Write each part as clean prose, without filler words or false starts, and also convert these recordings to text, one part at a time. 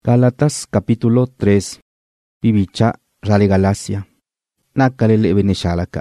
Gálatas capítulo 3. Bibicha rale Galacia. Nakalele bene shalaka.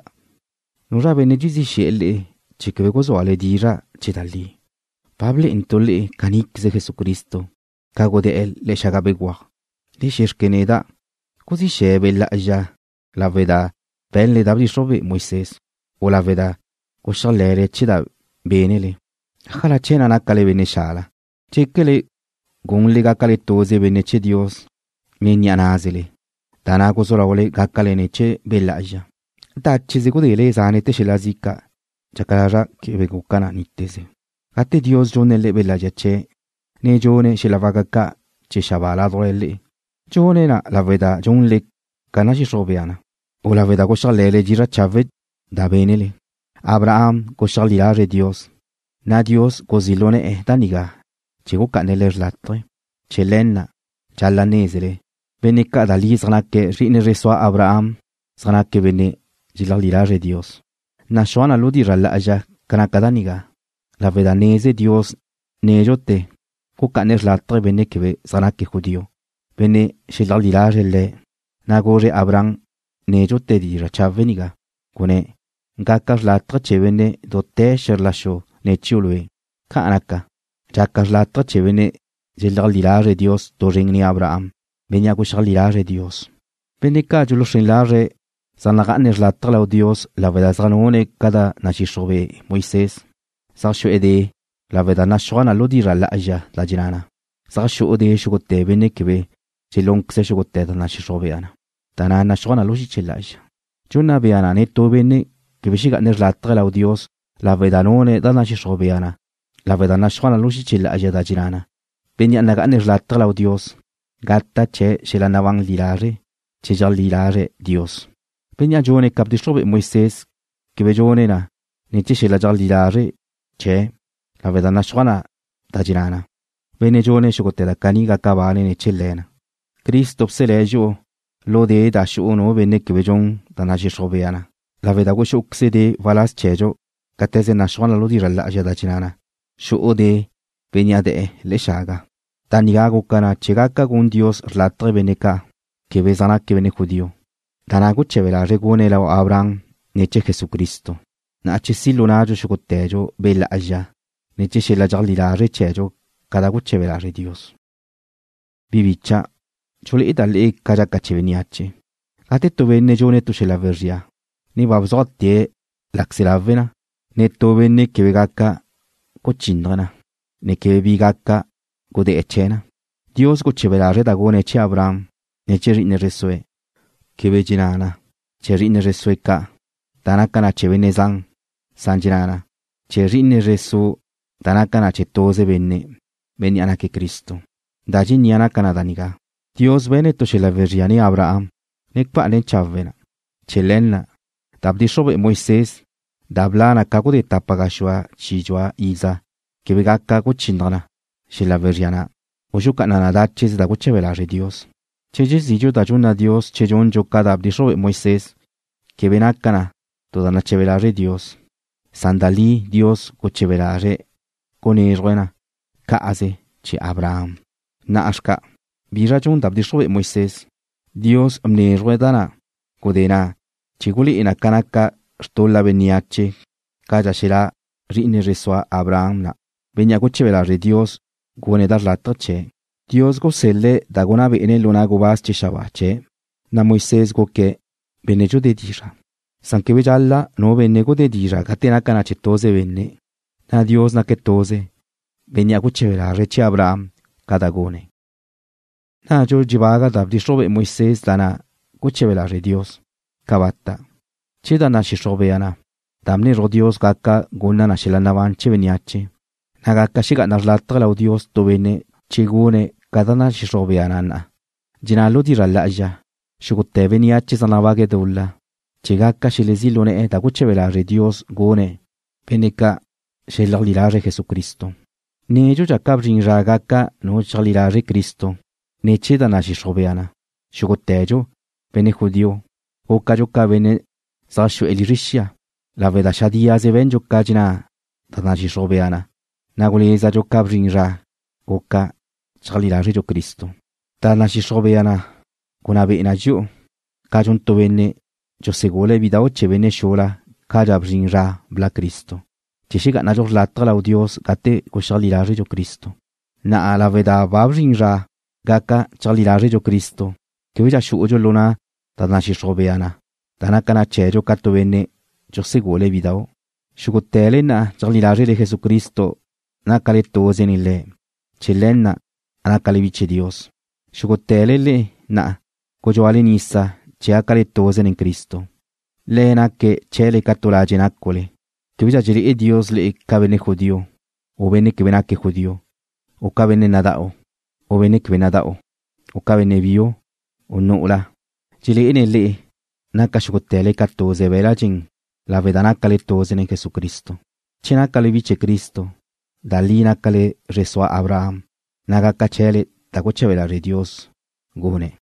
Nura bene jizi shele chikwe gozo ale dira chidali. Pable intole kanik ze Jesucristo. Kago de él le shagabegwa. Le shirkeneda. Così shebe la ja. La veda ben le dabri shove Moises. O la veda o shalere chida benele. Khala chena nakale bene shala. Chekele gongle gakale toze bene che Dios. Menya nazele. Dana gosora wole gakale ne che belaja. Ta chizigo de le zanete shelazika. Chakara kebe gukana nittese. Ate Dios jonelle belaja che. Ne jone shelavagaka che shavala dorelle. Jone na la veda jonle kanashi shobeana. O la veda goshalele gira chave da benele. Abraham goshalilare Dios. Na Dios gozilone daniga. Chigo kanele rlatre. Chelenna. Challanesele. Bene cada li zranake rine reswa Abraham. Zranake bene jilalilare Dios. Na shwana ludi ralaja kanakadaniga. La vedanese Dios nejote. Kukane rlatre bene kebe zranake judío. Bene jilalilare le. Nagore Abraham nejote di rachaveniga. Kune. Ngaka rlatre chevene dote sherlasho ne chulwe. Kanaka. Chakar latra chevene jilalilare Dios doringni Abraham. Benya gushalilare Dios. Bene ka juloshinlare zanaganer latra lao Dios la veda zanone kada nashishobe Moises. Sarsho ede la veda nashwana lodira la aja la jinana. Sarsho ode shugote bene kebe jilong kse shugote da nashishobe ana. Tana nashwana loshi chilaja. Juna beana neto bene kebe shiganer latra lao Dios la veda none da nashishobe ana. La veda nashwana loshi chilaja da jinana. Benya naganer latra lao Dios. Gatta che shelanawang lilare, che jal lilare Dios. Benya jone kapdishobe Moises, kebe jone na, ne che shelajal lilare, che, la veda nashwana da jinana. Bene jone shugote da kaniga kabane ne chellena. Cristo pselejo, lo de da shuono bene kebe jon da nashishobe ana. La veda go shukse de valas chejo, kateze nashwana lo diralla aja da jinana. Shuo de, benya de le shaga. Tanigago kana chegaka con Dios rlatre beneka, que besana que bene judío. Tanago chevela regone lao Abraham, neche Jesucristo. Na chesilo najo shugotejo bella aja, neche shela jalila rechejo, kadago chevela re Dios. Bibicha, chole itale kajaka cheveniache. Atetto venne jone tu shela verria. Ni babzote laxelavena, netto venne que vegaka cochindana, ne que bigaka. Gode echena. Dios go chevela dagone che Abraham. Ne cheri ne resue. Kebe jinana. Cheri ne resue ka. Tanakana chevene zang. Sanjinana. Cheri ne resu. Tanakana chetoze benne. Beni anake Cristo. Dajin yana kanadaniga. Dios bene to shela verriani Abraham. Nekpa ne chavena. Chelenna. Dabdi shobe Moises. Dablana kago de tapagashwa chijwa iza. Kebe gaka go chindana. Shela veriana. Ojuka nanada ches da gochevelare Dios. Chejes yo da juna Dios chejon jo kada abdisho Moises. Que benakana toda na chevelare Dios. Sandali Dios gochevelare. Kone ruena. Kaaze che Abraham. Na ashka. Bira jon da abdisho Moises. Dios amne ruedana. Kodena. Chiguli inakanaka stola beniache. Kaya shela rine reswa Abraham na. Benya gochevelare Dios. Gone dar la toche. Dios go selle da gona bene luna go bas che shabache. Na Moises go ke benejo de dira. Sanke vejalla no bene go de dira gatena kana chetose benne. Na Dios na ketose. Benya go chevela reche Abraham kada gone. Na jo jivaga dabdi shobe Moises dana go chevela re Dios. Kabatta. Che dana shishobe ana. Damne ro Dios gakka gonna na shelanavan cheveniache. Nagaka shiga narlatra lao Dios to bene chigune kadana shishobeanana. Jinalo diralla aja. Shugute veniache sanavage dulla. Chigaka shilezilone da guchevela Dios gone. Beneka shelalilare Jesucristo. Nejo jakabrin ragaka no chalilare Cristo. Neche dana shishobeana. Shugutejo bene judío. Okajoka bene sashu elirishia. La veda shadia zevenjo kajina dana shishobeana. Nagoleza jo kabrin ra, oka, chalilare jo Cristo. ta na xixobeana kuna be'na dxi'u ca chon to benne chosegole bidao che benne shola ca ja bxin zha bla Cristo. Che xiga'nacho xlatj lao Dios gate guxejlilaxe'cho Cristo. Na'a lave'da ba bxin zha gaca chejlilaxe'cho Cristo, quebe yaxu'ucho lo na ta na xixobeana ta nacana checho ca to benne chosegole bidao. Xugutele na'a chejlilaxe'le Jesucristo nacale toze nin Le', che len na nacale biche Dios. Xugutele le na'a gochoale nisa che gacale toze nin Cristo. Le naque chele ca to lache nacole. Quebe yaxeli'e Dios le ca benne judío, o benne quebe naque judío, o ca benne nada'o, o benne quebe nada'o, o ca benne bio, o nu'la. Cheli'ene le naca xugutele ca toze bela chin lave'da nacale toze nin Jesucristo. Che nacale biche Cristo, dali nacale resoa Abraham, na gaca chele ta gochebelaxe Dios gune.